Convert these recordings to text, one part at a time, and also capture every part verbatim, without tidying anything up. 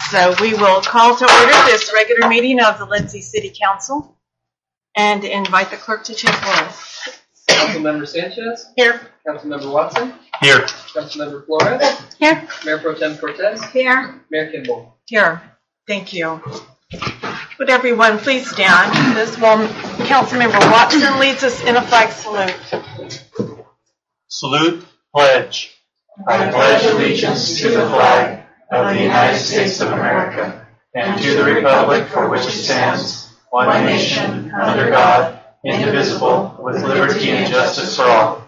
So we will call to order this regular meeting of the Lindsay City Council and invite the clerk to take roll. Councilmember Sanchez? Here. Councilmember Watson? Here. Councilmember Flores? Here. Mayor Pro Tem Cortez? Here. Mayor Kimball? Here. Thank you. Would everyone please stand? This will, Councilmember Watson leads us in a flag salute. Salute, pledge. I pledge allegiance to the flag of the United States of America and to the republic for which it stands, one nation, under God, indivisible, with liberty and justice for all.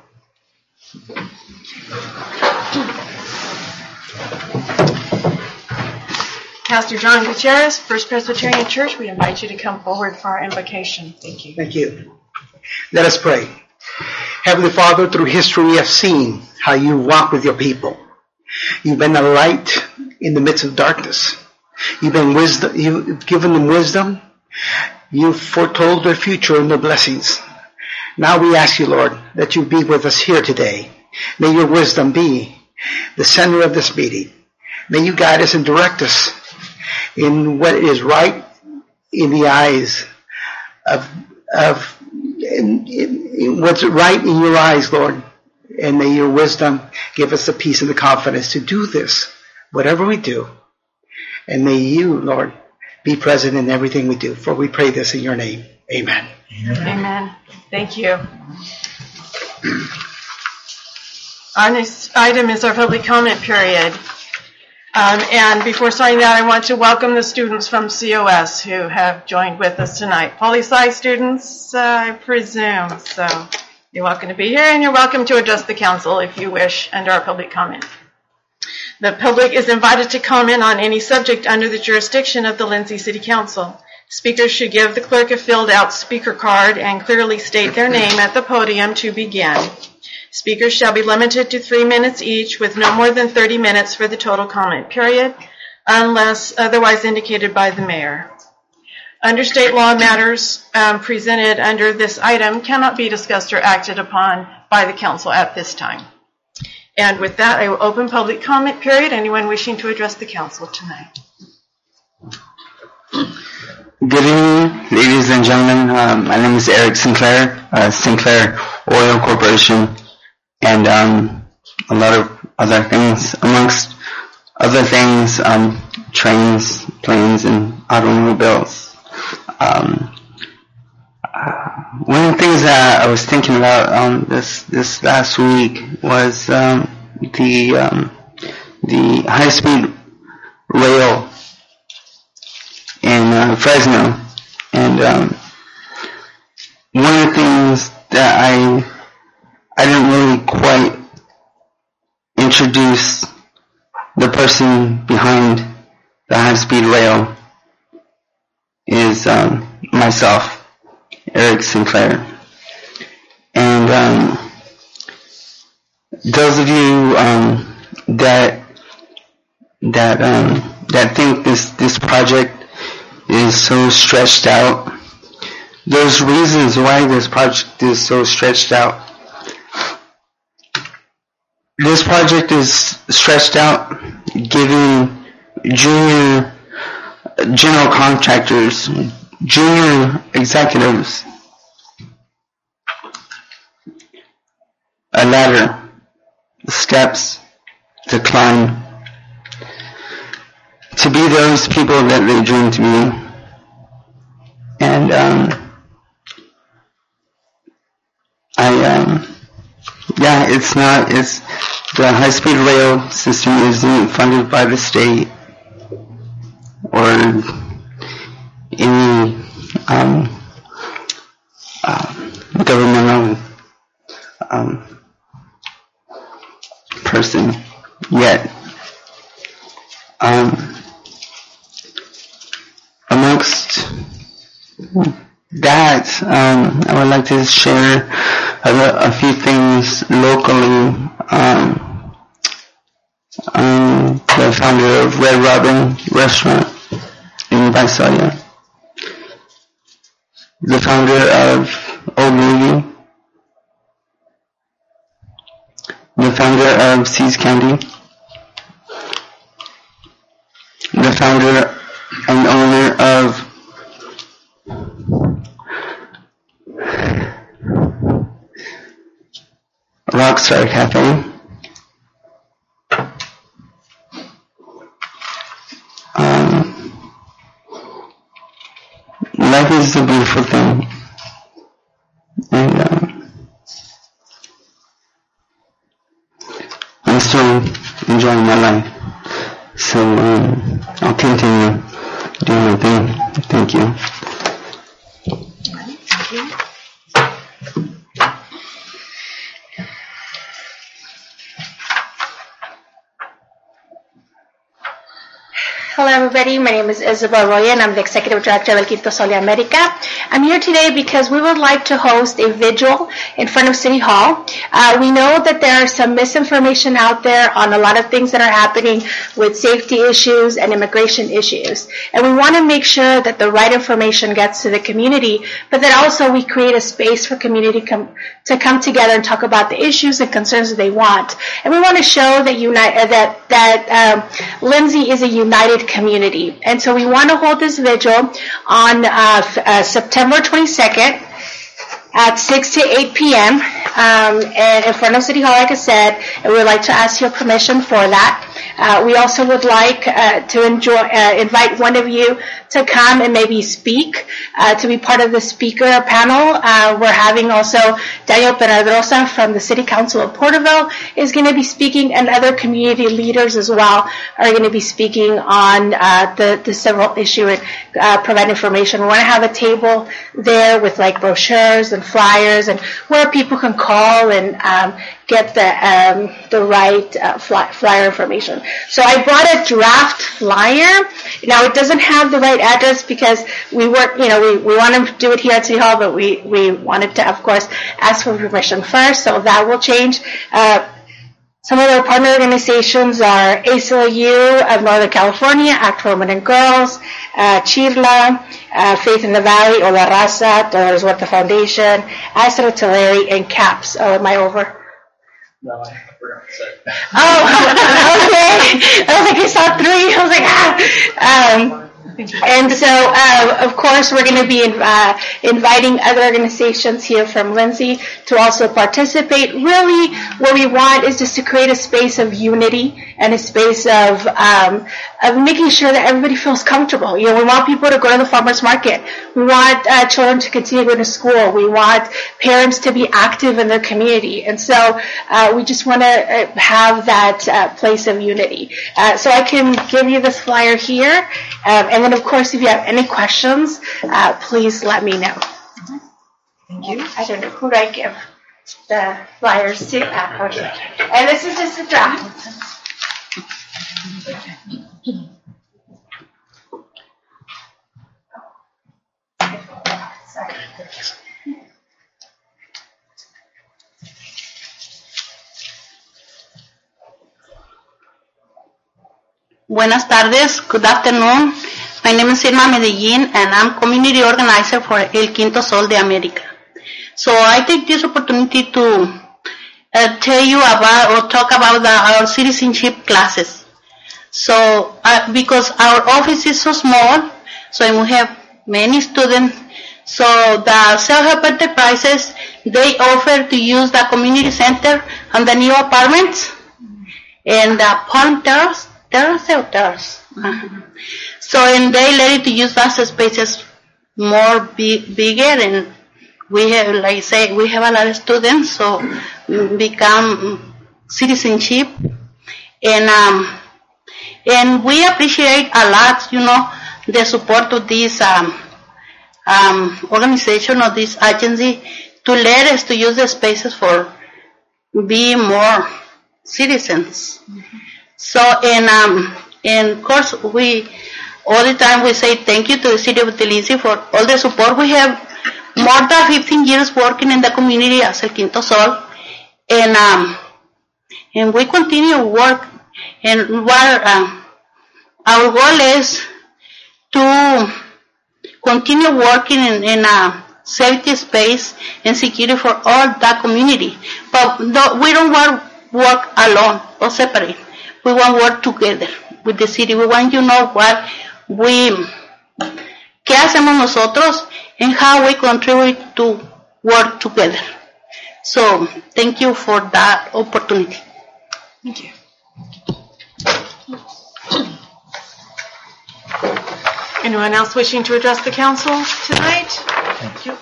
Pastor John Gutierrez, First Presbyterian Church, we invite you to come forward for our invocation. Thank you. Thank you. Let us pray. Heavenly Father, through history we have seen how you walk with your people. You've been a light in the midst of darkness. You've been wisdom. You've given them wisdom. You've foretold their future and their blessings. Now we ask you, Lord, that you be with us here today. May your wisdom be the center of this meeting. May you guide us and direct us in what is right in the eyes of of in, in, in what's right in your eyes, Lord. And may your wisdom give us the peace and the confidence to do this, whatever we do. And may you, Lord, be present in everything we do. For we pray this in your name. Amen. Amen. Amen. Thank you. Our next item is our public comment period. Um, and before starting that, I want to welcome the students from C O S who have joined with us tonight. Poli-sci students, uh, I presume. So you're welcome to be here, and you're welcome to address the council if you wish under our public comment. The public is invited to comment on any subject under the jurisdiction of the Lindsay City Council. Speakers should give the clerk a filled-out speaker card and clearly state their name at the podium to begin. Speakers shall be limited to three minutes each with no more than thirty minutes for the total comment period, unless otherwise indicated by the mayor. Under state law, matters um, presented under this item cannot be discussed or acted upon by the council at this time. And with that, I will open public comment period. Anyone wishing to address the council tonight? Good evening, ladies and gentlemen. Um, my name is Eric Sinclair, uh, Sinclair Oil Corporation, and um, a lot of other things, amongst other things, um, trains, planes, and automobiles. Um, uh, one of the things that I was thinking about um, this this last week was um, the um, the high-speed rail in uh, Fresno, and um, one of the things that I I didn't really quite introduce the person behind the high-speed rail is um, myself, Eric Sinclair. And um, those of you um, that that um, that think this this project is so stretched out, there's reasons why this project is so stretched out. This project is stretched out, giving junior general contractors, junior executives, a ladder, steps to climb, to be those people that they dream to be. And um, I, um, yeah, it's not, it's, the high-speed rail system isn't funded by the state or any um, uh, governmental um, person yet. Um, amongst that, um, I would like to share a, a few things locally. Um, um, the founder of Red Robin Restaurant in Visalia, the founder of Old Navy, the founder of Seas Candy, the founder and owner of Rockstar Cafe. Um, life is a beautiful thing, and um, I'm still enjoying my life. So um, I'll continue doing my thing. Thank you. Thank you. Hello everybody, my name is Isabel Roya and I'm the Executive Director of El Quinto Sol de America. I'm here today because we would like to host a vigil in front of City Hall. Uh, we know that there are some misinformation out there on a lot of things that are happening with safety issues and immigration issues. And we want to make sure that the right information gets to the community, but that also we create a space for community com- to come together and talk about the issues and concerns that they want. And we want to show that, uni- uh, that, that um, Lindsay is a united community. And so we want to hold this vigil on uh, f- uh, September twenty-second at six to eight p.m. Um, and in front of City Hall, like I said, and we would like to ask your permission for that. Uh, we also would like uh, to enjoy, uh, invite one of you to come and maybe speak, uh, to be part of the speaker panel. Uh, we're having also Daniel Penedrosa from the City Council of Porterville is going to be speaking, and other community leaders as well are going to be speaking on uh, the, the several issue and uh, provide information. We want to have a table there with like brochures and flyers and where people can call and um, get the um, the right uh, fly, flyer information. So I brought a draft flyer. Now it doesn't have the right address because we work, you know, we, we want to do it here at City Hall, but we, we wanted to, of course, ask for permission first, so that will change. Uh, some of our partner organizations are A C L U of Northern California, Act for Women and Girls, uh, Chirla, uh, Faith in the Valley, O La Raza, Dolores Huerta Foundation, Astro Tulare, and CAPS. Oh, am I over? No, I forgot to say. Oh, okay. I was like, I saw three. I was like, ah. Um, and so, uh, of course, we're going to be uh, inviting other organizations here from Lindsay to also participate. Really, what we want is just to create a space of unity and a space of um, of making sure that everybody feels comfortable. You know, we want people to go to the farmers market. We want uh, children to continue going to school. We want parents to be active in their community. And so uh, we just want to uh, have that uh, place of unity. Uh, so I can give you this flyer here. Um, and then, of course, if you have any questions, uh, please let me know. Thank you. I don't know. Who do I give the flyers to? Uh, okay. And this is just a draft. Sorry. Buenas tardes, good afternoon. My name is Irma Medellin and I'm community organizer for El Quinto Sol de America. So I take this opportunity to uh, tell you about or talk about the, our citizenship classes. So uh, because our office is so small, so we have many students, so the self-help enterprises, they offer to use the community center and the new apartments and the Palm Terrace. Terrace or terrace. Uh-huh. So, and they let it to use those spaces more big, bigger, and we have, like I say, we have a lot of students, so become citizenship, and um, and we appreciate a lot, you know, the support of this um, um, organization or this agency to let us to use the spaces for be more citizens. Mm-hmm. So, and, um, and of course, we, all the time we say thank you to the City of Tbilisi for all the support. We have more than fifteen years working in the community as El Quinto Sol, and, um, and we continue work, and what, um, our goal is to continue working in, in a safety space and security for all the community. But no, we don't want to work alone or separate. We want to work together. with the city. We want you to know what we, qué hacemos nosotros, and how we contribute to work together. So, thank you for that opportunity. Thank you. Anyone else wishing to address the council tonight? Thank you.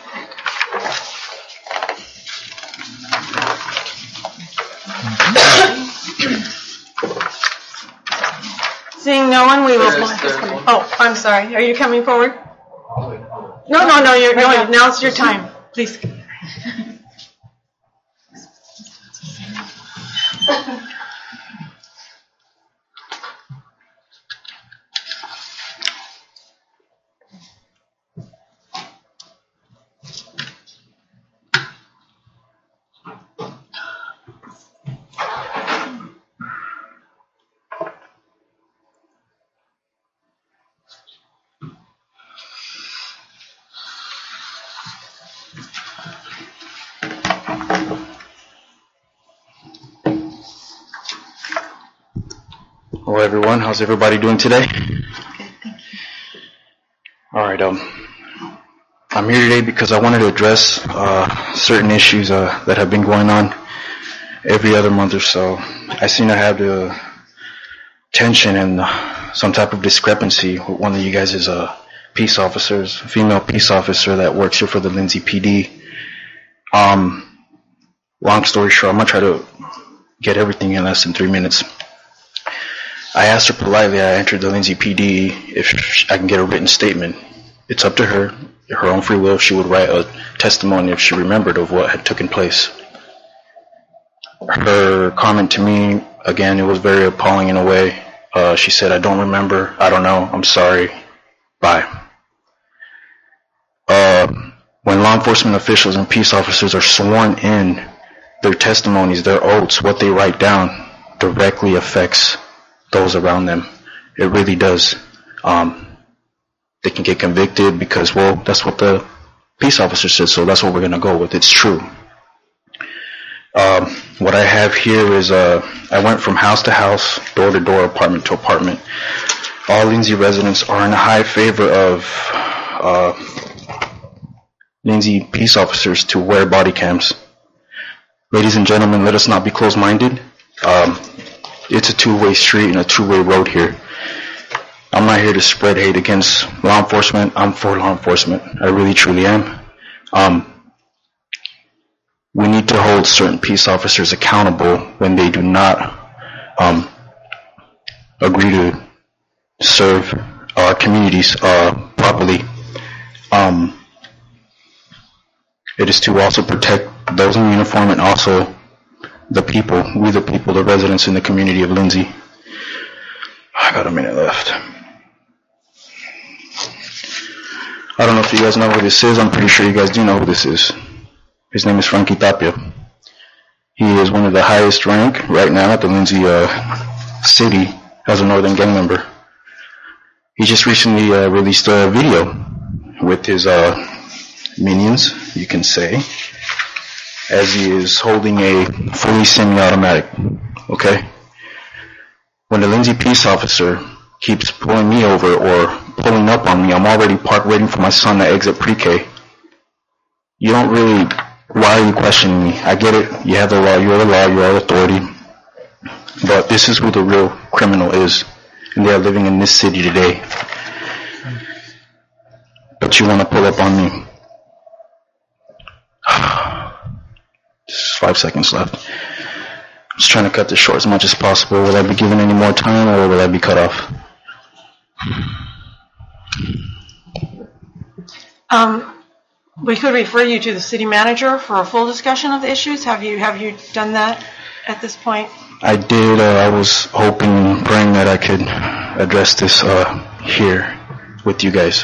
Seeing no one, we will. There is- there's one. Oh, I'm sorry. Are you coming forward? No, no, no. You're no. Now's your time. Please. Hello everyone, how's everybody doing today? Alright, um, I'm here today because I wanted to address uh, certain issues uh, that have been going on every other month or so. I seem to have the tension and uh, some type of discrepancy with one of you guys is uh, peace officers, a female peace officer that works here for the Lindsay P D. Um, long story short, I'm going to try to get everything in less than three minutes. I asked her politely, I entered the Lindsay P D, if I can get a written statement. It's up to her, her own free will, if she would write a testimony if she remembered of what had taken place. Her comment to me, again, it was very appalling in a way. Uh, she said, I don't remember, I don't know, I'm sorry, bye. Uh, when law enforcement officials and peace officers are sworn in, their testimonies, their oaths, what they write down directly affects those around them. It really does. Um, they can get convicted because, well, that's what the peace officer said, so that's what we're going to go with. It's true. Um, what I have here is uh, I went from house to house, door to door, apartment to apartment. All Lindsay residents are in high favor of uh, Lindsay peace officers to wear body cams. Ladies and gentlemen, let us not be closed-minded. Um, It's a two-way street and a two-way road here. I'm not here to spread hate against law enforcement. I'm for law enforcement. I really, truly am. Um, we need to hold certain peace officers accountable when they do not um, agree to serve our communities uh, properly. Um, it is to also protect those in uniform and also the people, we the people, the residents in the community of Lindsay. I got a minute left. I don't know if you guys know who this is. I'm pretty sure you guys do know who this is. His name is Frankie Tapia. He is one of the highest rank right now at the Lindsay uh, city as a Northern gang member. He just recently uh, released a video with his uh, minions, you can say, as he is holding a fully semi-automatic, okay? When the Lindsay peace officer keeps pulling me over or pulling up on me, I'm already parked waiting for my son to exit pre-K. You don't really, why are you questioning me? I get it, you have the law, you are the law, you are authority. But this is who the real criminal is, and they are living in this city today. But you want to pull up on me. Just five seconds left. I'm just trying to cut this short as much as possible. Will I be given any more time or will I be cut off? Um, we could refer you to the city manager for a full discussion of the issues. Have you have you done that at this point? I did. Uh, I was hoping and praying that I could address this uh, here with you guys.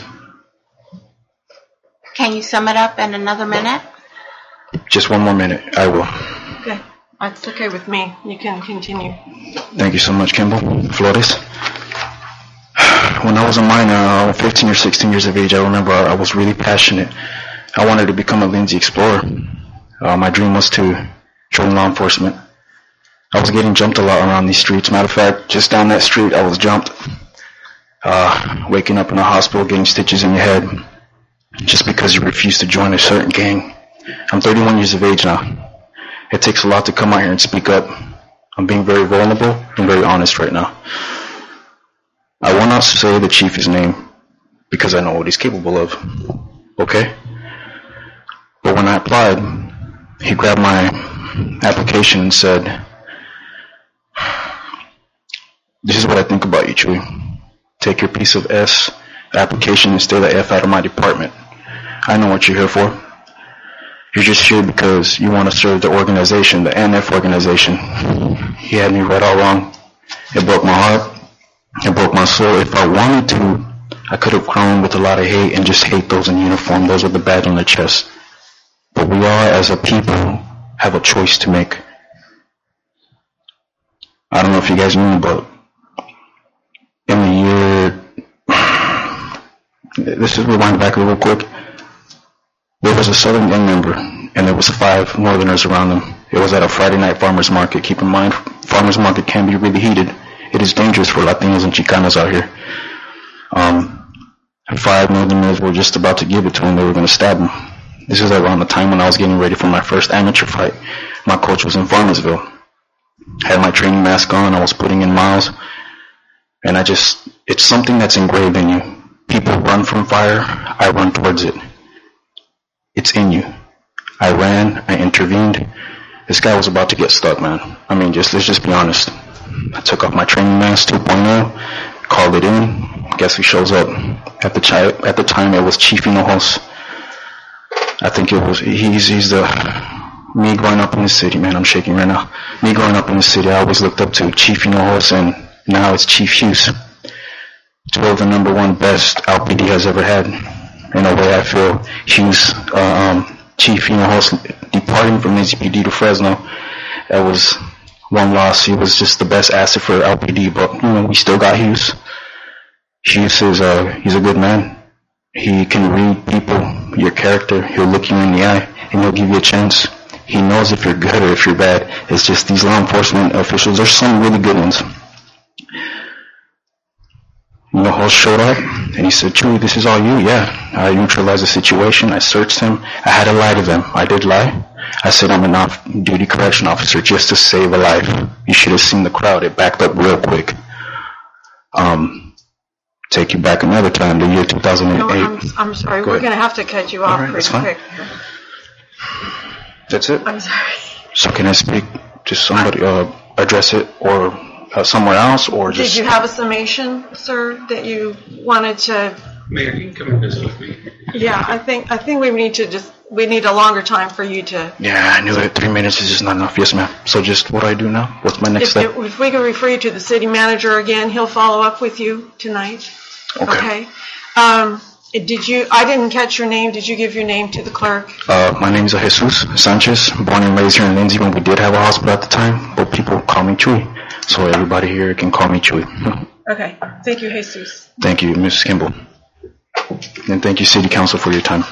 Can you sum it up in another minute? Just one more minute. I will. Okay. That's okay with me. You can continue. Thank you so much, Kimball Flores. When I was a minor, fifteen or sixteen years of age, I remember I was really passionate. I wanted to become a Lindsay Explorer. Uh, my dream was to join law enforcement. I was getting jumped a lot around these streets. Matter of fact, just down that street, I was jumped. Uh, waking up in a hospital, getting stitches in your head, just because you refuse to join a certain gang. I'm thirty-one years of age now. It takes a lot to come out here and speak up. I'm being very vulnerable and very honest right now. I will not say the chief's name because I know what he's capable of. Okay? But when I applied, he grabbed my application and said, "This is what I think about you, Chewy. Take your piece of S application and stay the F out of my department. I know what you're here for. You're just here because you want to serve the organization, the N F organization." He had me right all wrong. It broke my heart. It broke my soul. If I wanted to, I could have grown with a lot of hate and just hate those in uniform, those with the badge on their chest. But we all, as a people, have a choice to make. I don't know if you guys knew, but in the year, this is rewind back a little quick. There was a Southern gang member, and there was five Northerners around them. It was at a Friday night farmers market. Keep in mind, farmers market can be really heated. It is dangerous for Latinos and Chicanos out here. Um, five Northerners were just about to give it to him. They were going to stab him. This is around the time when I was getting ready for my first amateur fight. My coach was in Farmersville. I had my training mask on. I was putting in miles. And I just, it's something that's engraved in you. People run from fire. I run towards it. It's in you. I ran. I intervened. This guy was about to get stuck, man. I mean, just let's just be honest. I took off my training mask two point oh, called it in. Guess who shows up? At the, chi- at the time, it was Chief Hinojos. I think it was, he's, he's the, me growing up in the city, man, I'm shaking right now. Me growing up in the city, I always looked up to Chief Hinojos, and now it's Chief Hughes. Two of the number one best L P D has ever had. In a way, I feel Hughes, uh, um, Chief Hinojos departing from N Z P D to Fresno, that was one loss. He was just the best asset for L P D, but, you know, we still got Hughes. Hughes is, uh, he's a good man. He can read people, your character. He'll look you in the eye, and he'll give you a chance. He knows if you're good or if you're bad. It's just these law enforcement officials, there's some really good ones. Hinojos showed up, and he said, "Chewy, this is all you." Yeah, I neutralized the situation. I searched him. I had to lie to them. I did lie. I said I'm an off-duty correction officer just to save a life. You should have seen the crowd. It backed up real quick. Um... Take you back another time, the year two thousand eight. No, I'm, I'm sorry, Go we're ahead. going to have to cut you off All right, pretty that's fine. quick. That's it? I'm sorry. So can I speak to somebody, uh, address it, or uh, somewhere else, or just... Did you have a summation, sir, that you wanted to... Mayor, you can come and visit with me. Yeah, I think I think we need to just, we need a longer time for you to... Yeah, I knew it. Three minutes is just not enough. Yes, ma'am. So just what do I do now? What's my next If, step? if we could refer you to the city manager again, he'll follow up with you tonight. Okay. Okay. Um, did you, I didn't catch your name. Did you give your name to the clerk? Uh, my name is Jesus Sanchez, born and raised here in Lindsay when we did have a hospital at the time, but people call me Chewy. So everybody here can call me Chewy. Okay. Thank you, Jesus. Thank you, Missus Kimball. And thank you, City Council, for your time.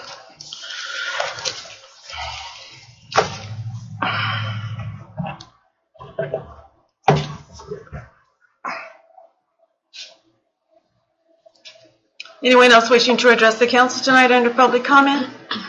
Anyone else wishing to address the council tonight under public comment?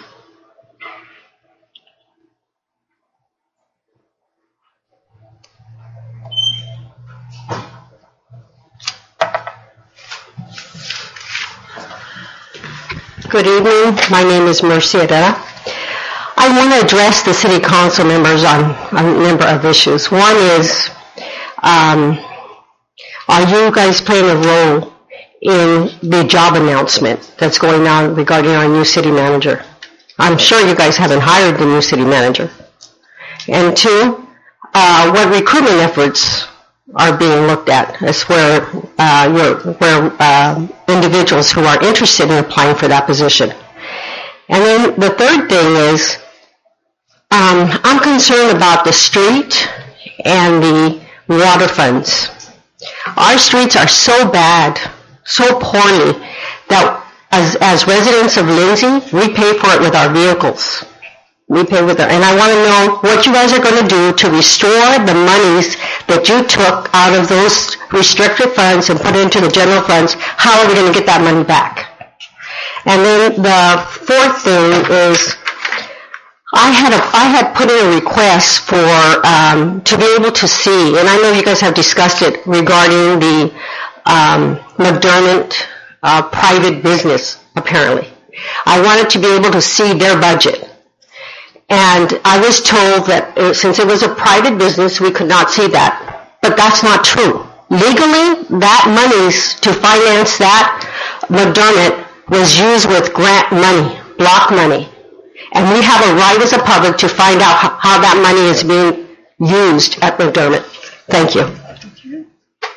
Good evening. My name is Mercy Herrera. I want to address the city council members on a number of issues. One is, um, are you guys playing a role in the job announcement that's going on regarding our new city manager? I'm sure you guys haven't hired the new city manager. And two, uh, what recruitment efforts are being looked at as where uh, you're, where uh, individuals who are interested in applying for that position. And then the third thing is, um, I'm concerned about the street and the water funds. Our streets are so bad, so poorly, that as, as residents of Lindsay, we pay for it with our vehicles. We pay with our, and I want to know what you guys are going to do to restore the monies that you took out of those restricted funds and put into the general funds. How are we going to get that money back? And then the fourth thing is, I had a, I had put in a request for um, to be able to see, and I know you guys have discussed it regarding the um, McDermott uh, private business. Apparently, I wanted to be able to see their budget. And I was told that uh, since it was a private business, we could not see that. But that's not true. Legally, that monies to finance that McDermott was used with grant money, block money. And we have a right as a public to find out how, how that money is being used at McDermott. Thank you. Thank you.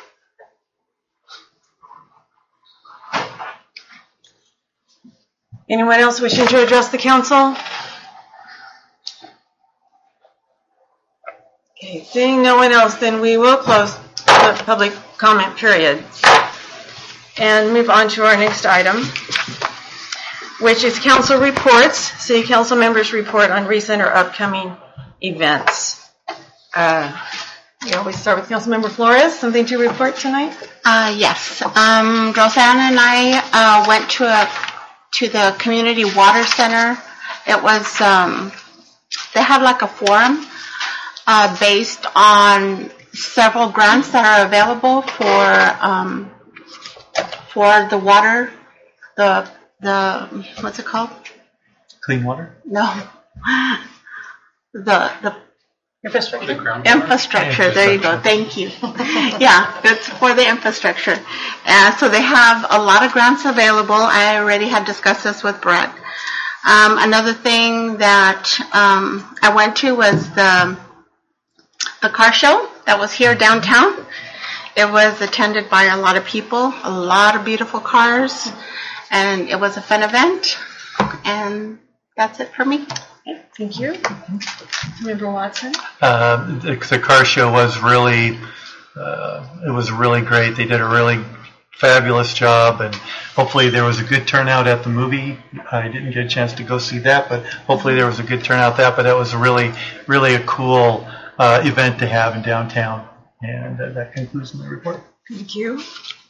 Anyone else wishing to address the council? Okay, seeing no one else, then we will close the public comment period and move on to our next item, which is council reports. City council members report on recent or upcoming events. Uh, we always start with Councilmember Flores. Something to report tonight? Uh, yes. Um, Rosanna and I uh, went to a to the community water center. It was um, they have like a forum uh, based on several grants that are available for um, for the water, the the what's it called? Clean water? No, the the Infrastructure. The ground infrastructure. There you go. Thank you. Yeah, that's for the infrastructure. And so they have a lot of grants available. I already had discussed this with Brett. Um, another thing that um, I went to was the the car show that was here downtown. It was attended by a lot of people, a lot of beautiful cars, and it was a fun event. And that's it for me. Thank you. Member Watson? Uh, the, the car show was really, uh, it was really great. They did a really fabulous job, and hopefully there was a good turnout at the movie. I didn't get a chance to go see that, but hopefully there was a good turnout that. But that was really, really a cool uh, event to have in downtown. And uh, that concludes my report. Thank you.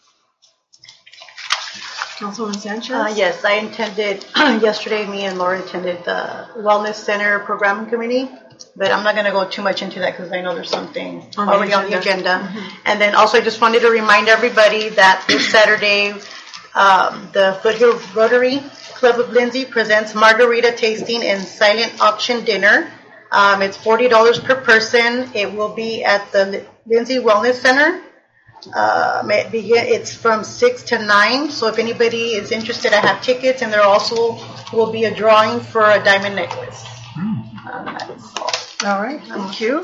Councilwoman Sanchez? Uh, yes, I attended, yesterday me and Laura attended the Wellness Center Programming Committee, but I'm not going to go too much into that because I know there's something On the already on the agenda. agenda. Mhm. And then also I just wanted to remind everybody that this Saturday, um, the Foothill Rotary Club of Lindsay presents margarita tasting and silent auction dinner. Um, it's forty dollars per person. It will be at the Lindsay Wellness Center. Um, it begin, it's from six to nine, so if anybody is interested, I have tickets, and there also will be a drawing for a diamond necklace. Um, that's all. All right, thank you.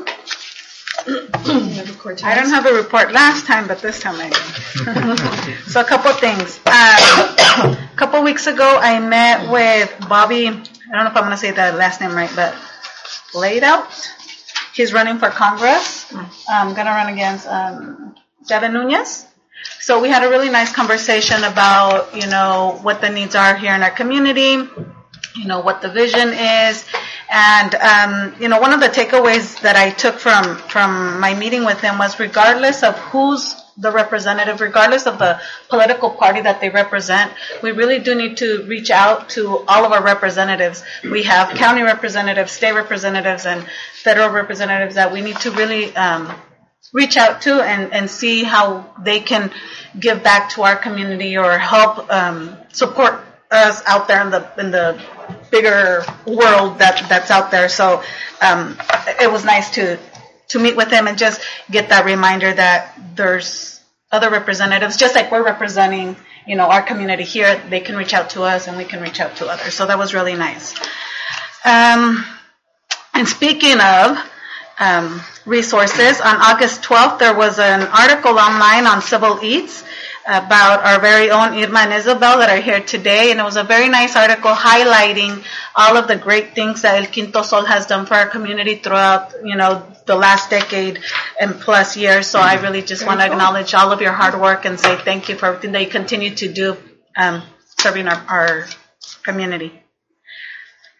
I don't have a report last time, but this time I do. So a couple of things. Um, a couple of weeks ago, I met with Bobby. I don't know if I'm going to say the last name right, but laid out. He's running for Congress. I'm going to run against um, Devin Nunez. So we had a really nice conversation about, you know, what the needs are here in our community, you know, what the vision is. And, um, you know, one of the takeaways that I took from, from my meeting with him was regardless of who's the representative, regardless of the political party that they represent, we really do need to reach out to all of our representatives. We have county representatives, state representatives, and federal representatives that we need to really um, reach out to and, and see how they can give back to our community or help um, support us out there in the in the bigger world that that's out there. So um, it was nice to to meet with him and just get that reminder that there's other representatives, just like we're representing, you know, our community here. They can reach out to us and we can reach out to others. So that was really nice. Um, and speaking of um, resources, on August twelfth, there was an article online on Civil Eats about our very own Irma and Isabel that are here today, and it was a very nice article highlighting all of the great things that El Quinto Sol has done for our community throughout, you know, the last decade and plus years. So I really just want to acknowledge all of your hard work and say thank you for everything that you continue to do um, serving our, our community.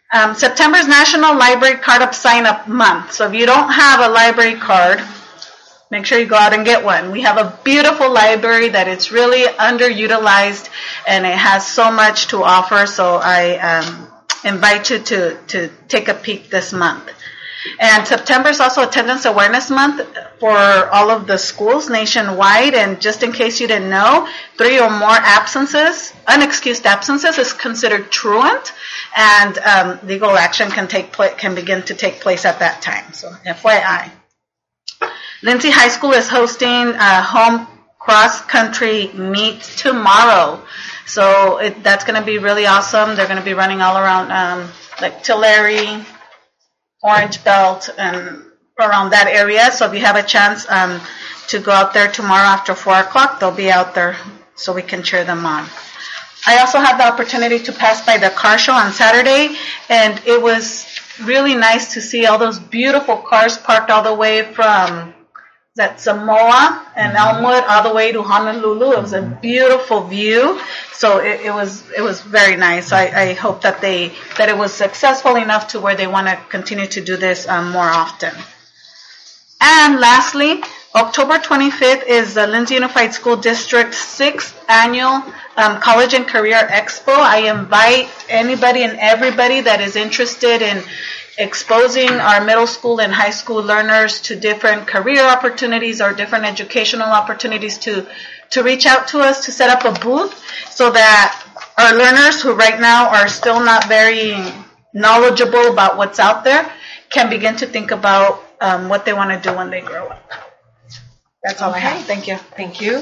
Um, September is National Library Card Up Sign Up Month. So if you don't have a library card, make sure you go out and get one. We have a beautiful library that it's really underutilized, and it has so much to offer. So I um, invite you to, to take a peek this month. And September is also Attendance Awareness Month for all of the schools nationwide. And just in case you didn't know, three or more absences, unexcused absences, is considered truant, and um, legal action can take pla- can begin to take place at that time. So, F Y I. Lindsay High School is hosting a home cross country meet tomorrow. So it, that's going to be really awesome. They're going to be running all around um, like Tulare, Orange Belt, and around that area. So if you have a chance um, to go out there tomorrow after four o'clock, they'll be out there so we can cheer them on. I also had the opportunity to pass by the car show on Saturday, and it was really nice to see all those beautiful cars parked all the way from that Samoa and Elmwood all the way to Honolulu. It was a beautiful view. So it, it was it was very nice. I, I hope that they that it was successful enough to where they want to continue to do this um, more often. And lastly, October twenty-fifth is the Lindsay Unified School District's sixth annual um, College and Career Expo. I invite anybody and everybody that is interested in exposing our middle school and high school learners to different career opportunities or different educational opportunities to to reach out to us to set up a booth so that our learners who right now are still not very knowledgeable about what's out there can begin to think about um, what they want to do when they grow up. That's all I have. Thank you. Thank you.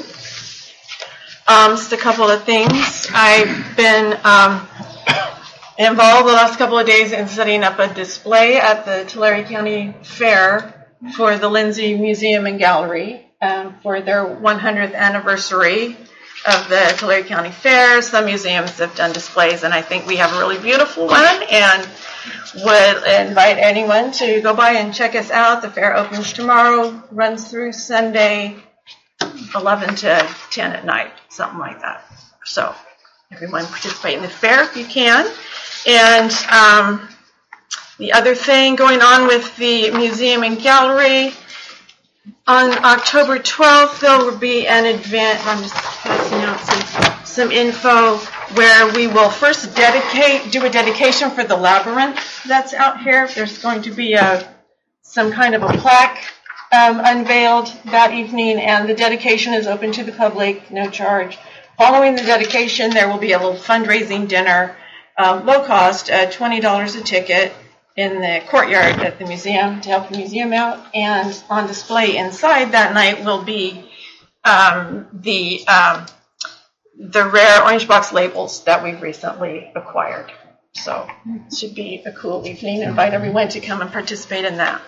Um, just a couple of things. I've been um, involved the last couple of days in setting up a display at the Tulare County Fair for the Lindsay Museum and Gallery um, for their one hundredth anniversary of the Tulare County Fair. Some museums have done displays, and I think we have a really beautiful one, and would invite anyone to go by and check us out. The fair opens tomorrow, runs through Sunday, eleven to ten at night, something like that. So everyone participate in the fair if you can. And um, the other thing going on with the museum and gallery, on October twelfth, there will be an event. I'm just passing out some, some info where we will first dedicate, do a dedication for the labyrinth that's out here. There's going to be a some kind of a plaque um, unveiled that evening, and the dedication is open to the public, no charge. Following the dedication, there will be a little fundraising dinner, uh, low cost, uh, twenty dollars a ticket, in the courtyard at the museum to help the museum out. And on display inside that night will be um, the um, the rare orange box labels that we've recently acquired. So it should be a cool evening. Invite everyone to come and participate in that.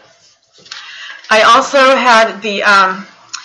I also had the um,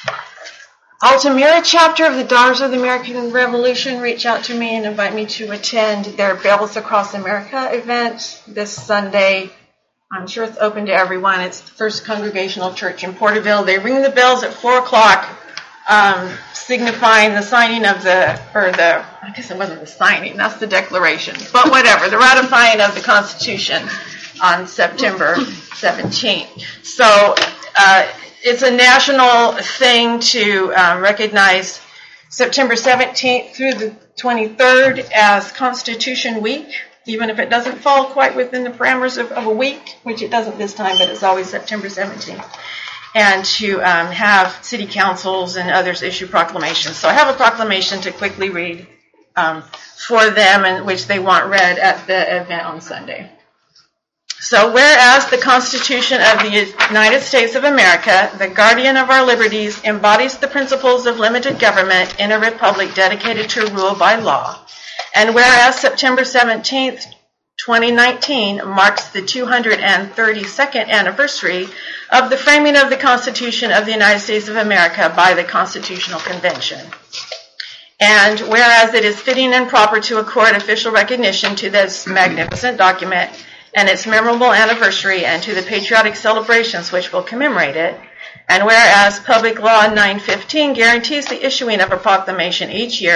Altamira chapter of the Daughters of the American Revolution reach out to me and invite me to attend their Bells Across America event this Sunday. I'm sure it's open to everyone. It's the First Congregational Church in Porterville. They ring the bells at four o'clock, um, signifying the signing of the, or the, I guess it wasn't the signing, that's the declaration, but whatever, the ratifying of the Constitution on September seventeenth. So uh, it's a national thing to um, recognize September seventeenth through the twenty-third as Constitution Week, even if it doesn't fall quite within the parameters of, of a week, which it doesn't this time, but it's always September seventeenth. And to um, have city councils and others issue proclamations. So I have a proclamation to quickly read um, for them, and which they want read at the event on Sunday. So, whereas the Constitution of the United States of America, the guardian of our liberties, embodies the principles of limited government in a republic dedicated to rule by law, and whereas September seventeenth, twenty nineteen marks the two hundred thirty-second anniversary of the framing of the Constitution of the United States of America by the Constitutional Convention. And whereas it is fitting and proper to accord official recognition to this magnificent document and its memorable anniversary, and to the patriotic celebrations which will commemorate it, and whereas Public Law nine fifteen guarantees the issuing of a proclamation each year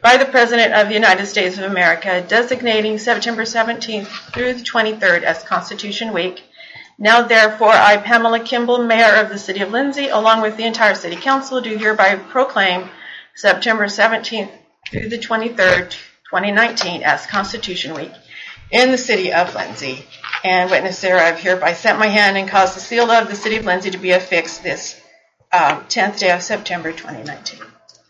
by the President of the United States of America, designating September seventeenth through the twenty-third as Constitution Week. Now, therefore, I, Pamela Kimball, Mayor of the City of Lindsay, along with the entire City Council, do hereby proclaim September seventeenth through the twenty-third, twenty nineteen as Constitution Week in the City of Lindsay. And witness there, I've hereby sent my hand and caused the seal of the City of Lindsay to be affixed this um, tenth day of September twenty nineteen.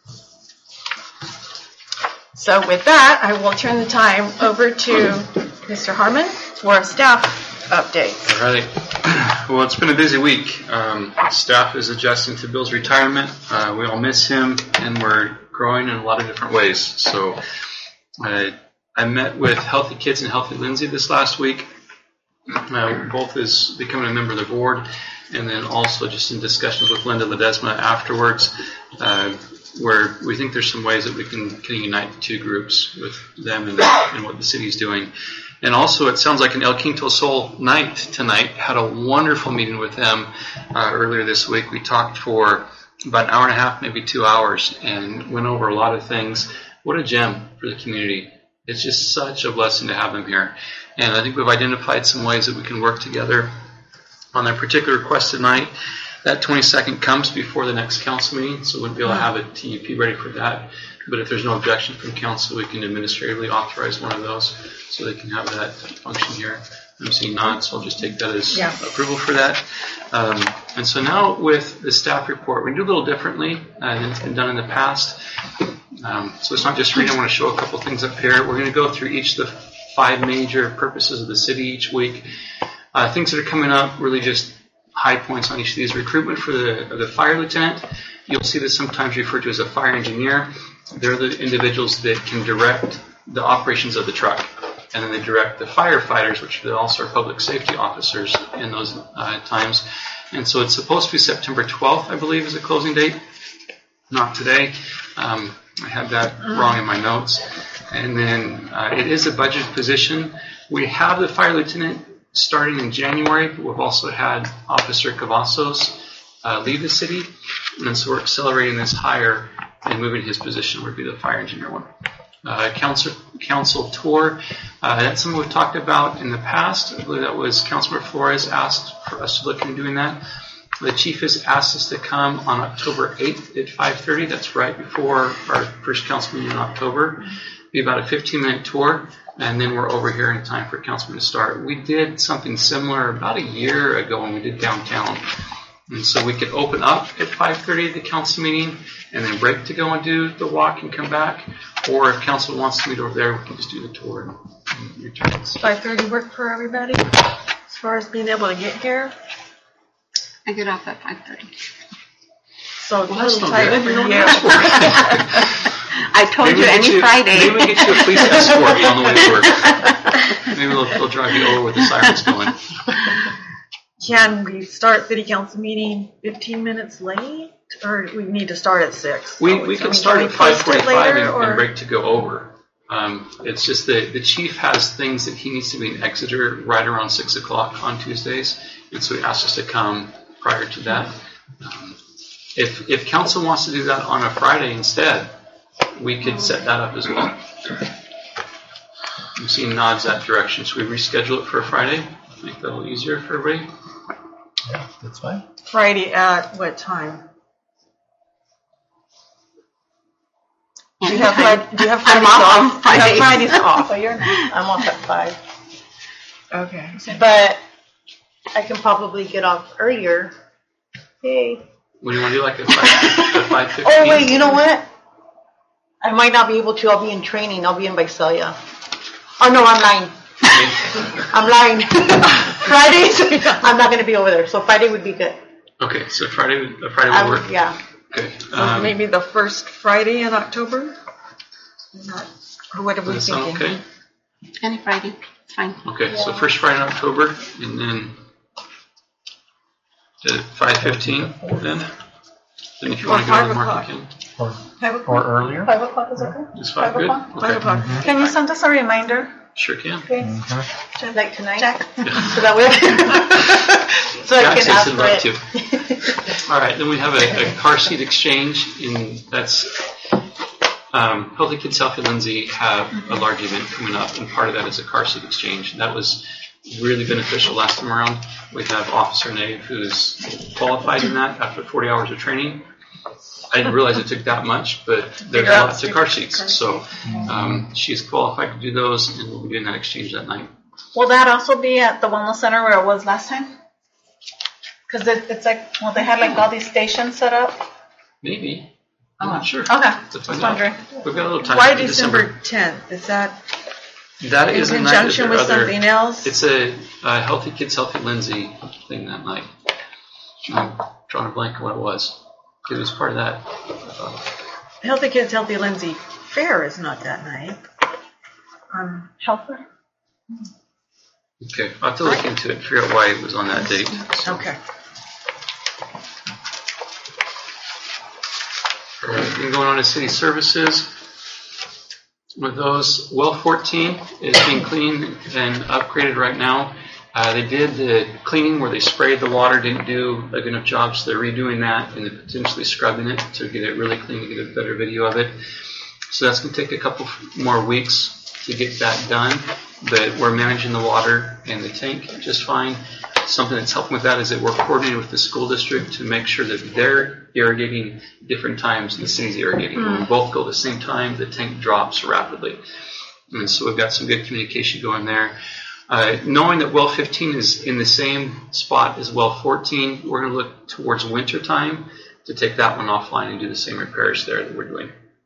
So with that, I will turn the time over to Mister Harmon for a staff update. All right. Well, it's been a busy week. Um, staff is adjusting to Bill's retirement. Uh, we all miss him, and we're growing in a lot of different ways. So uh, I met with Healthy Kids and Healthy Lindsay this last week, uh, both as becoming a member of the board, and then also just in discussions with Linda Ledesma afterwards, uh, where we think there's some ways that we can, can unite the two groups with them and, and what the city's doing. And also, it sounds like an El Quinto Sol night tonight. Had a wonderful meeting with them uh, earlier this week. We talked for about an hour and a half, maybe two hours, and went over a lot of things. What a gem for the community. It's just such a blessing to have them here. And I think we've identified some ways that we can work together on their particular request tonight. That twenty-second comes before the next council meeting, so we wouldn't be able to have a T U P ready for that. But if there's no objection from council, we can administratively authorize one of those so they can have that function here. I'm seeing nods, so I'll just take that as Yeah. approval for that. Um, and so now with the staff report, we do a little differently uh, than it's been done in the past. Um, so it's not just reading. I want to show a couple things up here. We're going to go through each of the five major purposes of the city each week. Uh, things that are coming up, really just high points on each of these. Recruitment for the, the fire lieutenant. You'll see this sometimes referred to as a fire engineer. They're the individuals that can direct the operations of the truck. And then they direct the firefighters, which are also public safety officers in those uh, times. And so it's supposed to be September twelfth, I believe, is the closing date. Not today. Um, I had that wrong in my notes. And then uh, it is a budget position. We have the fire lieutenant starting in January, but we've also had Officer Cavazos uh, leave the city. And so we're accelerating this hire and moving his position would be the fire engineer one. Uh, council, council tour, uh, that's something we've talked about in the past. I believe that was Councilor Flores asked for us to look into doing that. The chief has asked us to come on October eighth at five thirty. That's right before our first council meeting in October. Be about a fifteen minute tour, and then we're over here in time for councilman to start. We did something similar about a year ago when we did downtown. And so we could open up at five thirty at the council meeting and then break to go and do the walk and come back. Or if council wants to meet over there, we can just do the tour and, and return. five thirty work for everybody as far as being able to get here? I get off at five thirty. So Well, that's little not tight good. for You don't you. ask for it. I told Maybe you we get any Friday. Maybe we get you a police escort on the way to work. Maybe they'll, they'll drive you over with the sirens going. Can we start city council meeting fifteen minutes late, or we need to start at six? We So we can can start we at five post it forty-five later, and, or- and break to go over. Um, it's just that the chief has things that he needs to be in Exeter right around six o'clock on Tuesdays, and so he asked us to come prior to that. Um, if if council wants to do that on a Friday instead, we could set that up as well. I'm seeing nods that direction. Should we reschedule it for a Friday? Make that a little easier for everybody. Yeah, that's fine. Friday at what time? Do you have Friday, do you have I'm Fridays off on off? You have Fridays. Fridays off. Oh, you're not. I'm off at five. Okay. But I can probably get off earlier. Hey. What do you want to do, like a five, a five fifteen? Oh, wait, you know what? I might not be able to. I'll be in training. I'll be in Visalia. Oh, no, I'm lying. I'm lying. Fridays, I'm not going to be over there. So Friday would be good. Okay, so Friday, uh, Friday will I work. would, yeah. Okay. So Um, maybe the first Friday in October? Not, or what are we does that sound thinking? okay? Any Friday. It's fine. Okay, so first Friday in October, and then at five fifteen, then. Then if you Or want to go to five the market, o'clock. you can. Or, Five or o'clock? earlier. Five o'clock is okay? Is five good? o'clock? Okay. Five o'clock. Can you send us a reminder? Sure can. Okay. Mhm. Like tonight? Jack? So that way I can, so I Jack can says ask invite for you. it. All right, then we have a, a car seat exchange, and that's Um, Healthy Kids, Healthy Lindsay have a large event coming up, and part of that is a car seat exchange. That was really beneficial last time around. We have Officer Nave, who's qualified in that after forty hours of training. I didn't realize it took that much, but there's a lot to car seats. So um, she's qualified to do those, and we'll be doing that exchange that night. Will that also be at the Wellness Center where it was last time? Because it, it's like, well, they had like all these stations set up. Maybe. I'm not sure. Okay, Just wondering. We've got a little time. Why in December tenth? Is that That in is a night that conjunction there with are other- something else? It's a, a Healthy Kids, Healthy Lindsay thing that night. I'm drawing a blank on what it was. It was part of that. Healthy Kids, Healthy Lindsay Fair is not that night. Um, Health fair? Okay, I'll have to look into it and figure out why it was on that date. Okay. All right, then going on to city services. With those, well fourteen is being cleaned and upgraded right now. Uh, they did the cleaning where they sprayed the water, didn't do a good enough job, so they're redoing that and they're potentially scrubbing it to get it really clean, to get a better video of it. So that's going to take a couple more weeks to get that done, but we're managing the water and the tank just fine. Something that's helping with that is that we're coordinating with the school district to make sure that they're irrigating different times and the city's irrigating. Mm. When we both go at the same time, the tank drops rapidly. And so we've got some good communication going there. Uh, knowing that well fifteen is in the same spot as well fourteen, we're going to look towards winter time to take that one offline and do the same repairs there that we're doing.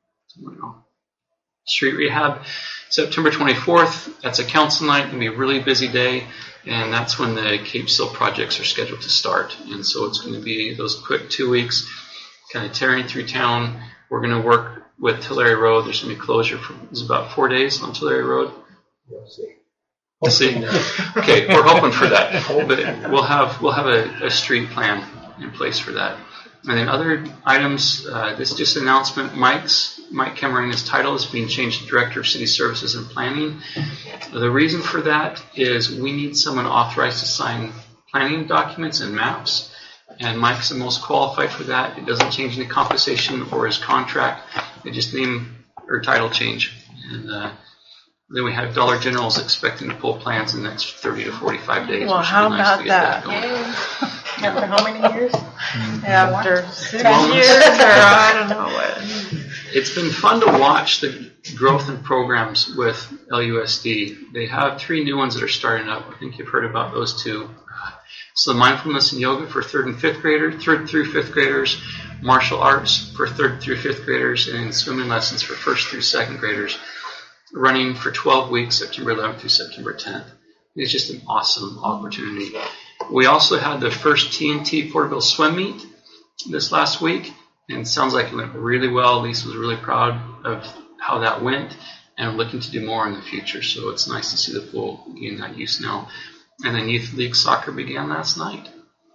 Street rehab, September twenty-fourth, that's a council night, going to be a really busy day, and that's when the Cape Seal projects are scheduled to start. And so it's going to be those quick two weeks, kind of tearing through town. We're going to work with Tulare Road. There's going to be closure for it's about four days on Tulare Road. We'll see. We'll see. Okay, we're hoping for that, but we'll have we'll have a, a street plan in place for that. And then other items, uh, this is just an announcement. Mike's Mike Cameron's title is being changed to Director of City Services and Planning. The reason for that is we need someone authorized to sign planning documents and maps, and Mike's the most qualified for that. It doesn't change any compensation or his contract. They just name or title change. And uh, then we have Dollar General's expecting to pull plans in the next thirty to forty-five days. Well, which how would be nice about to get that? going. After how many years? After six Wellness. years, or I don't know what. It's been fun to watch the growth in programs with L U S D. They have three new ones that are starting up. I think you've heard about those two. So mindfulness and yoga for third and fifth graders, third through fifth graders, martial arts for third through fifth graders, and swimming lessons for first through second graders, running for twelve weeks, September eleventh through September tenth. It's just an awesome opportunity. We also had the first T N T Porterville swim meet this last week, and it sounds like it went really well. Lisa was really proud of how that went, and looking to do more in the future. So it's nice to see the pool gain that use now. And then Youth League Soccer began last night.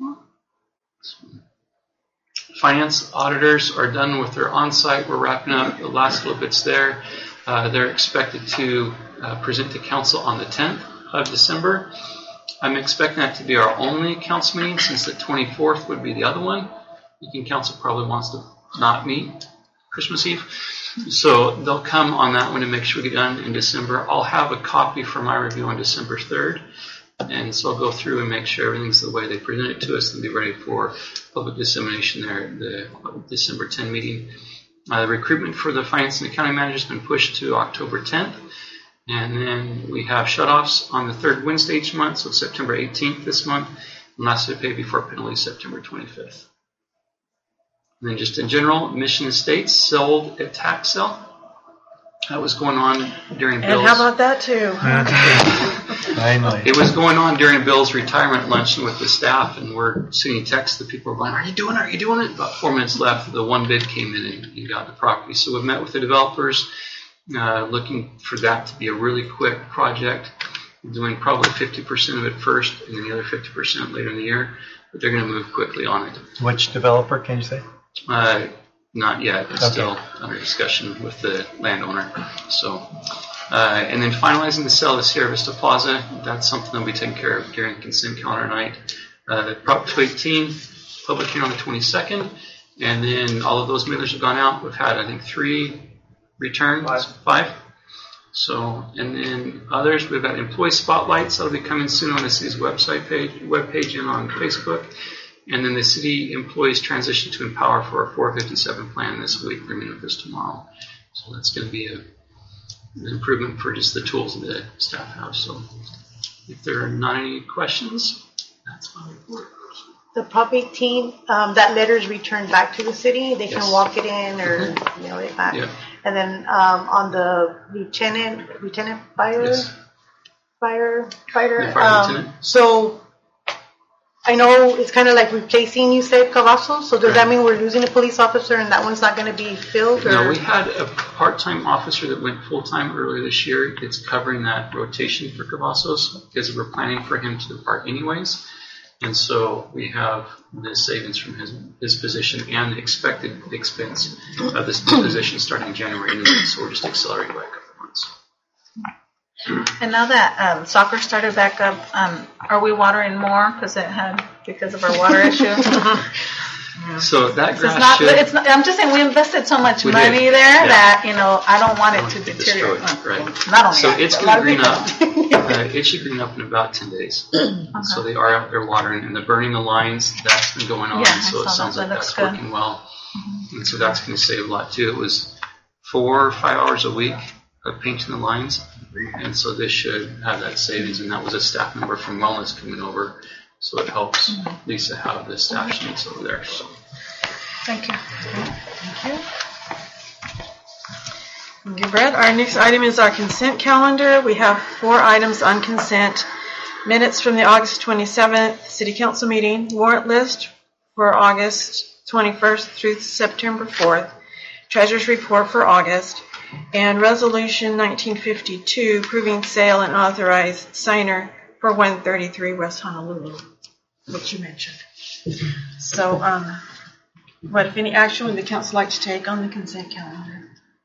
Finance auditors are done with their on-site. We're wrapping up the last little bits there. Uh, they're expected to uh, present to council on the tenth of December. I'm expecting that to be our only council meeting, since the twenty-fourth would be the other one. Thinking council probably wants to not meet Christmas Eve. So they'll come on that one to make sure we get done in December. I'll have a copy for my review on December third. And so I'll go through and make sure everything's the way they present it to us and be ready for public dissemination there at the December tenth meeting. Uh, the recruitment for the finance and accounting manager has been pushed to October tenth. And then we have shutoffs on the third Wednesday each month, so September eighteenth this month. And last day pay before penalty, September twenty-fifth. And then just in general, Mission Estates sold at tax sale. That was going on during Bill's. And how about that too? Finally. It was going on during Bill's retirement luncheon with the staff, and we're sending texts to people going, "Are you doing it? Are you doing it?" About four minutes left, the one bid came in and, and got the property. So we've met with the developers, uh, looking for that to be a really quick project. We're doing probably fifty percent of it first, and then the other fifty percent later in the year. But they're going to move quickly on it. Which developer can you say? Uh, not yet. It's Okay. still under discussion with the landowner. So, uh, and then finalizing the sale of the Sierra Vista Plaza. That's something that we taken care of during consent calendar night. Uh, Prop two eighteen, public hearing on the twenty-second. And then all of those mailers have gone out. We've had, I think, three return, five. five. So, and then others, we've got employee spotlights that'll be coming soon on the city's website page, webpage and on Facebook. And then the city employees transition to Empower for our four fifty-seven plan this week. We're meeting with this tomorrow. So that's going to be a, an improvement for just the tools that the staff have. So if there are not any questions, that's my report. The Prop eighteen, um, that letter is returned back to the city. They can Yes. walk it in or Mhm. mail it back. Yeah. And then um, on the lieutenant, lieutenant fire, Yes. firefighter. The fire um, lieutenant. So I know it's kind of like replacing, you said, Cavazos. So does that mean we're losing a police officer and that one's not going to be filled? Or? No, we had a part-time officer that went full-time earlier this year. It's covering that rotation for Cavazos because we're planning for him to depart anyways. And so we have the savings from his his position and the expected expense of this position starting January anyway. So we're just accelerating by a couple months. And now that um, soccer started back up, um, are we watering more because it had because of our water issue? So that So grass it's not, should, it's not, I'm just saying we invested so much We money did, there yeah. that you know I don't want it want to it to deteriorate. destroy it, right. Not only So that, it's but a going lot to of green people. up. Uh, it should green up in about ten days. So they are out there watering and they're burning the lines. That's been going on. Yeah, I so it saw sounds that. like That that's looks good. working well. And so that's going to save a lot too. It was four or five hours a week of painting the lines. And so this should have that savings. And that was a staff member from Wellness coming over. So it helps Lisa have the staff she needs over there. So. Thank you. Thank you. Thank you, Brett. Our next item is our consent calendar. We have four items on consent. Minutes from the August twenty-seventh City Council meeting, warrant list for August twenty-first through September fourth, Treasurer's report for August, and Resolution nineteen fifty-two approving sale and authorized signer for one thirty-three West Honolulu, which you mentioned. So, um, what, if any action would the council like to take on the consent calendar?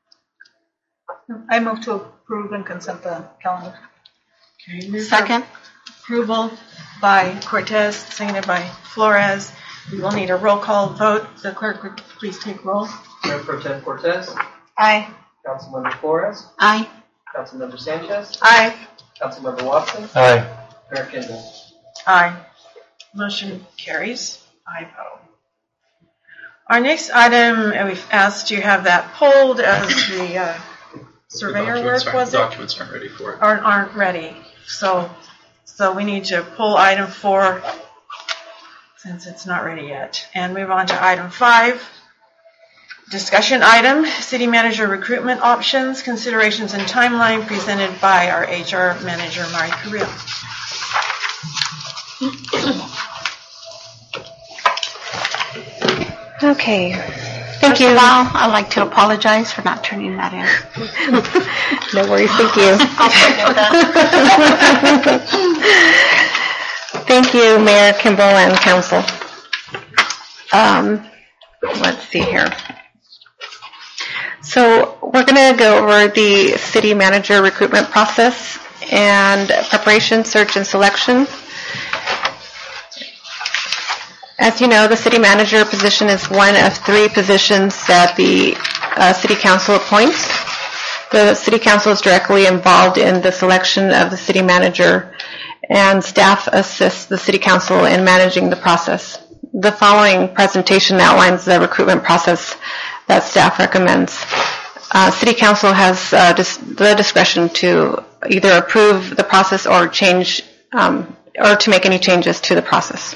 I move to approve and consent the calendar. Okay, move for Second. approval by Cortez, seconded by Flores. We will need a roll call vote. The clerk would please take roll. Mayor Pro Tem Cortez. Aye. Councilmember Flores. Aye. Councilmember Sanchez. Aye. Councilmember Watson. Aye. Mayor Kimball. Aye. Motion carries. I vote. Our next item, and we've asked you have that pulled as the uh, surveyor Documents work, aren't- was it? Documents aren't ready for it. Aren't, aren't ready. So, so we need to pull item four since it's not ready yet. And move on to item five. Discussion item, city manager recruitment options, considerations and timeline presented by our H R manager, Mari Carrillo. Okay. Thank First you. of all, I'd like to apologize for not turning that in. No worries. Thank you. I'll forget that. Thank you, Mayor Kimball and Council. Um, let's see here. So we're going to go over the city manager recruitment process and preparation, search, and selection. As you know, the city manager position is one of three positions that the uh, city council appoints. The city council is directly involved in the selection of the city manager, and staff assists the city council in managing the process. The following presentation outlines the recruitment process that staff recommends. Uh, city council has uh, dis- the discretion to either approve the process or change um, or to make any changes to the process.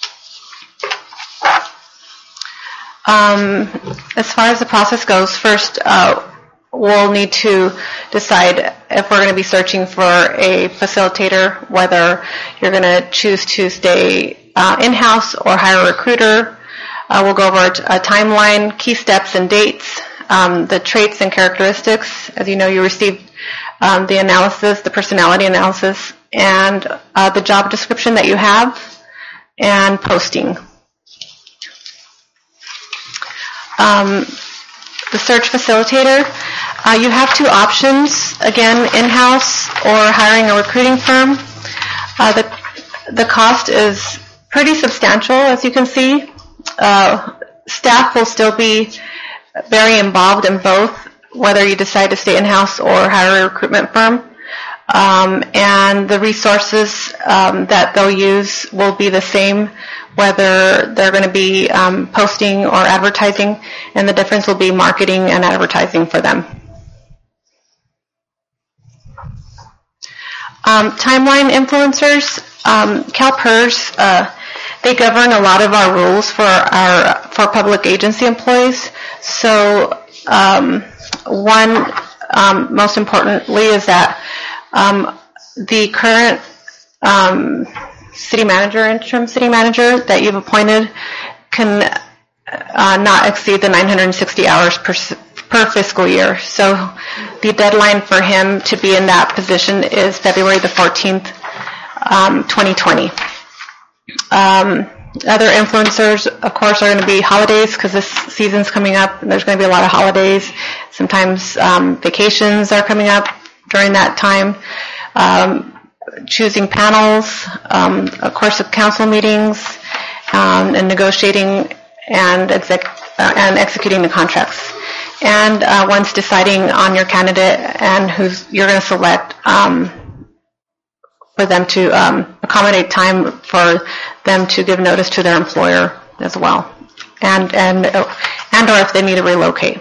Um, as far as the process goes, first uh, we'll need to decide if we're going to be searching for a facilitator, whether you're going to choose to stay uh, in-house or hire a recruiter. Uh, we'll go over a, a timeline, key steps and dates, um, the traits and characteristics. As you know, you received um, the analysis, the personality analysis, and uh, the job description that you have, and posting. Um, the search facilitator, uh, you have two options, again, in-house or hiring a recruiting firm. Uh, the, the cost is pretty substantial, as you can see. Uh, staff will still be very involved in both. whether you decide to stay in-house or hire a recruitment firm. Um, and the resources um, that they'll use will be the same, whether they're going to be um, posting or advertising, and the difference will be marketing and advertising for them. Um, timeline influencers, um, CalPERS, uh, they govern a lot of our rules for our for public agency employees. So um, one, um, most importantly, is that um, the current um, city manager, interim city manager that you've appointed can uh, not exceed the nine hundred sixty hours per, per fiscal year. So the deadline for him to be in that position is February the fourteenth, um, twenty twenty. Um, other influencers, of course, are going to be holidays because this season's coming up and there's going to be a lot of holidays. Sometimes um, vacations are coming up during that time. Um, choosing panels, um, of course, of council meetings, um, and negotiating and, exec- uh, and executing the contracts. And uh, once deciding on your candidate and who's you're going to select, um, for them to um, accommodate time for them to give notice to their employer as well, and and and or if they need to relocate.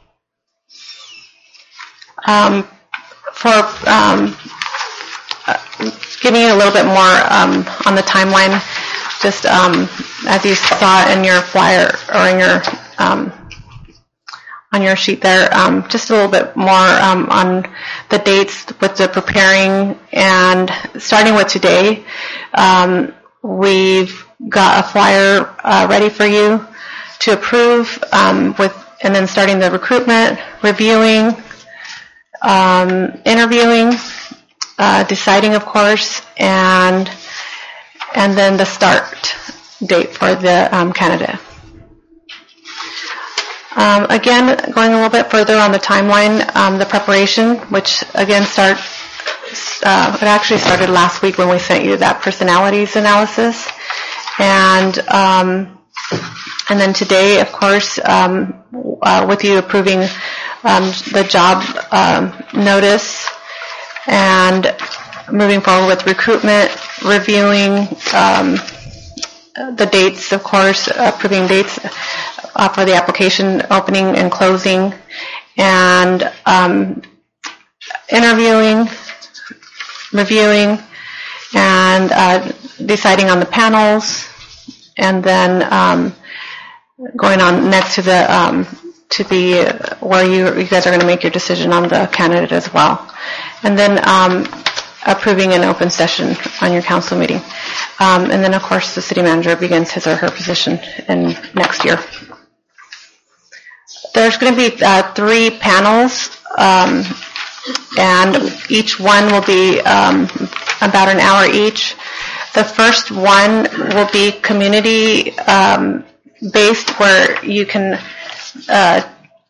Um, for um, uh, giving you a little bit more um, on the timeline, just um, as you saw in your flyer or in your um, on your sheet there, um, just a little bit more um, on the dates with the preparing, and starting with today, um, we've got a flyer uh, ready for you to approve, um, with, and then starting the recruitment, reviewing, um, interviewing, uh, deciding, of course, and and then the start date for the um, candidate. Um, again, going a little bit further on the timeline, um, the preparation, which again start, uh, it actually started last week when we sent you that personalities analysis, and um, and then today, of course, um, uh, with you approving um, the job um, notice, and moving forward with recruitment, reviewing um, the dates, of course, approving dates Uh, for the application opening and closing, and um, interviewing, reviewing, and uh, deciding on the panels, and then um, going on next to the um, to the uh, where you you guys are going to make your decision on the candidate as well, and then um, approving an open session on your council meeting, um, and then of course the city manager begins his or her position in next year. There's going to be uh, three panels, um, and each one will be um, about an hour each. The first one will be community um, based, where you can, uh,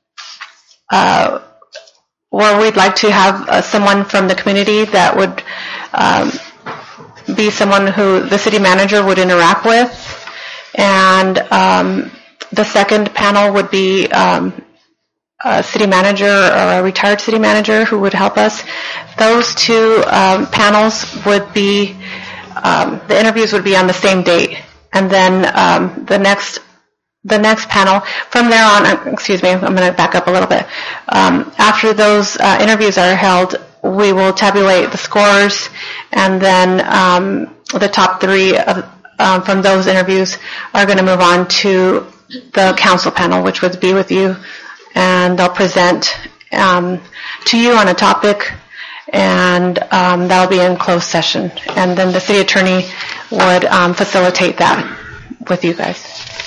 uh, where we'd like to have uh, someone from the community that would um, be someone who the city manager would interact with, and um, the second panel would be um, a city manager or a retired city manager who would help us. Those two um, panels would be, um, the interviews would be on the same date. And then um, the next the next panel, from there on, excuse me, I'm going to back up a little bit. Um, after those uh, interviews are held, we will tabulate the scores, and then um, the top three of, um, from those interviews are going to move on to the council panel, which would be with you, and they'll present um, to you on a topic, and um, that'll be in closed session. And then the city attorney would um, facilitate that with you guys.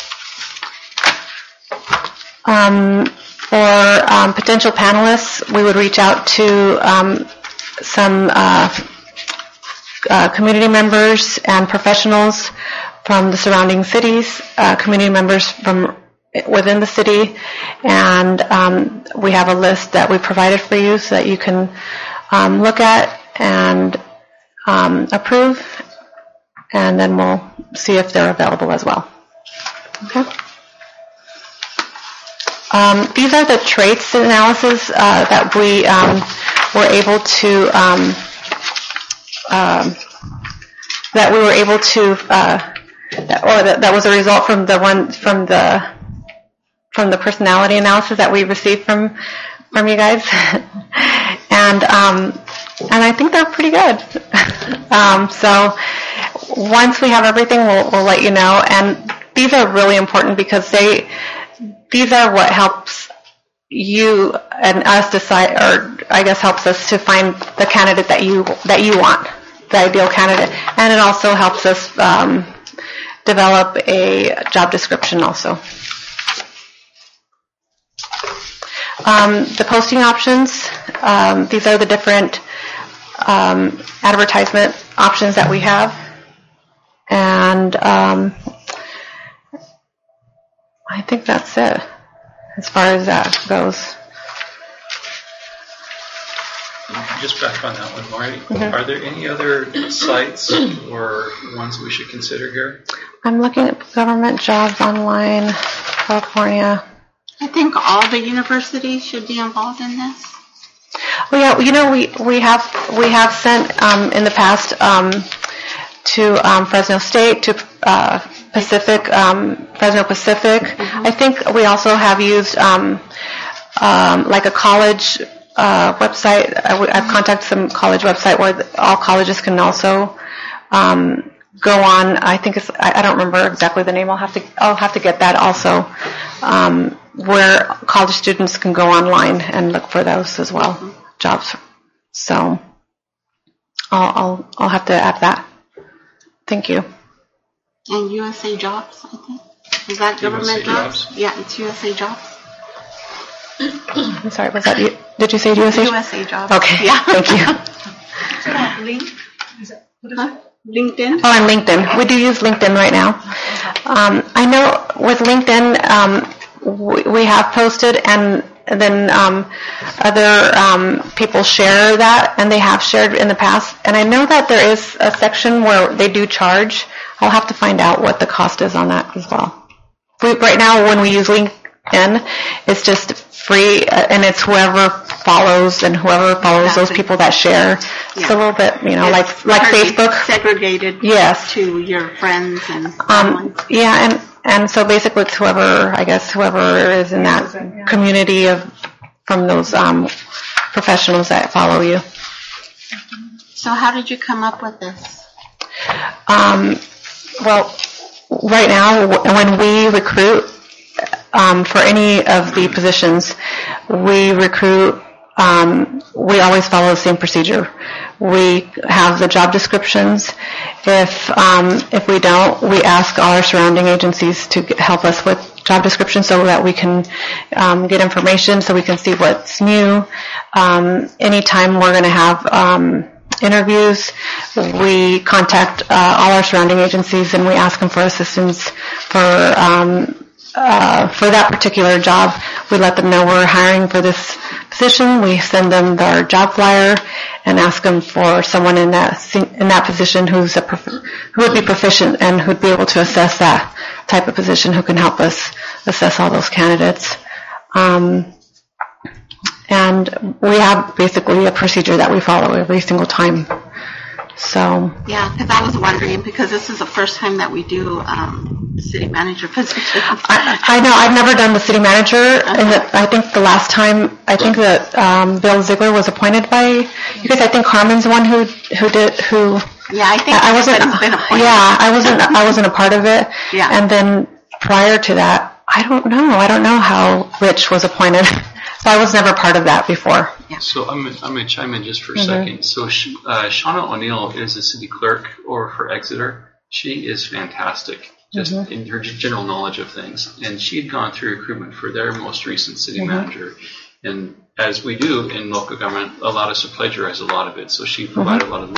Um, for um, potential panelists, we would reach out to um, some uh, uh, community members and professionals from the surrounding cities, uh, community members from within the city, and um, we have a list that we provided for you so that you can um, look at and um, approve, and then we'll see if they're available as well. Okay. Um, these are the traits analysis uh, that we um, were able to um, um, that we were able to uh, that, or that, that was a result from the one from the from the personality analysis that we received from from you guys, and um, and I think they're pretty good. um, so once we have everything, we'll, we'll let you know. And these are really important because they. These are what helps you and us decide, or I guess helps us to find the candidate that you that you want, the ideal candidate, and it also helps us um, develop a job description also. Um, the posting options, um, these are the different um, advertisement options that we have, and um, I think that's it as far as that goes. Just back on that one, Maury. Mhm. Are there any other sites or ones we should consider here? I'm looking at government jobs online, California. I think all the universities should be involved in this. Oh yeah, you know we we have we have sent um, in the past um, to um, Fresno State, to uh, Pacific, um, Fresno Pacific. Mm-hmm. I think we also have used um, um, like a college uh, website. I w- I've contacted some college website where the, all colleges can also um, go on. I think it's I, I don't remember exactly the name. I'll have to I'll have to get that also, um, where college students can go online and look for those as well, mm-hmm. jobs. So I'll, I'll I'll have to add that. Thank you. And U S A Jobs, I think. Is that government U S A jobs? Jobs? Yeah, it's U S A Jobs. I'm sorry, was that you? Did you say U S A? U S A Jobs. Okay, Yeah. thank you. Link? Is it, what is Huh? it? LinkedIn? Oh, and LinkedIn. We do use LinkedIn right now. Um, I know with LinkedIn, um, we, we have posted, and then um, other um, people share that, and they have shared in the past. And I know that there is a section where they do charge. I'll have to find out what the cost is on that as well. We, right now, when we use LinkedIn, it's just free, uh, and it's whoever follows and whoever follows those people that share. It's a little bit, you know, It's like like pretty Facebook. Segregated Yes. to your friends and Um, yeah, and, and so basically it's whoever, I guess, whoever is in that community of, from those um, professionals that follow you. So how did you come up with this? Um, well, right now, w- when we recruit um, for any of the positions, we recruit, um, we always follow the same procedure. We have the job descriptions. If um, if we don't, we ask all our surrounding agencies to get, help us with job descriptions so that we can um, get information, so we can see what's new. Um, anytime we're going to have um, interviews, we contact uh, all our surrounding agencies and we ask them for assistance for um, uh, for that particular job. We let them know we're hiring for this position. We send them our job flyer and ask them for someone in that in that position who's a prof- who would be proficient and who'd be able to assess that type of position, who can help us assess all those candidates. Um, and we have basically a procedure that we follow every single time. So Yeah, because I was wondering, because this is the first time that we do um, city manager position. I, I know I've never done the city manager, and the, I think the last time I think that um, Bill Ziegler was appointed by you guys. I think Carmen's the one who who did who. Yeah, I think I, I wasn't. everybody's been appointed. Yeah, I wasn't. I wasn't a part of it. Yeah. And then prior to that, I don't know. I don't know how Rich was appointed. So I was never part of that before. So I'm gonna, I'm going to chime in just for a Mhm. second. So Sh- uh, Shauna O'Neill is the city clerk over for Exeter. She is fantastic, just Mhm. in her g- general knowledge of things. And she had gone through recruitment for their most recent city Mhm. manager. And as we do in local government, allowed us to plagiarize a lot of it. So she provided a lot of